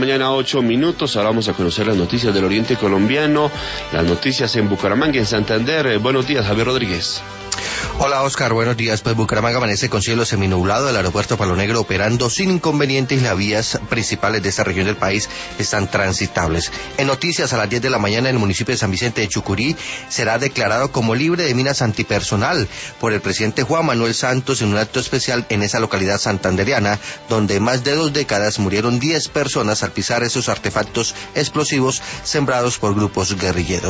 mañana, 8 minutos. Ahora vamos a conocer las noticias del oriente colombiano, las noticias en Bucaramanga, en Santander. Buenos días, Javier Rodríguez. Hola Oscar, buenos días. Pues Bucaramanga amanece con cielo seminublado, el aeropuerto Palo Negro operando sin inconvenientes y las vías principales de esta región del país están transitables. En noticias, a las 10 de la mañana en el municipio de San Vicente de Chucurí será declarado como libre de minas antipersonal por el presidente Juan Manuel Santos en un acto especial en esa localidad santandereana, donde más de 2 décadas murieron 10 personas al pisar esos artefactos explosivos sembrados por grupos guerrilleros.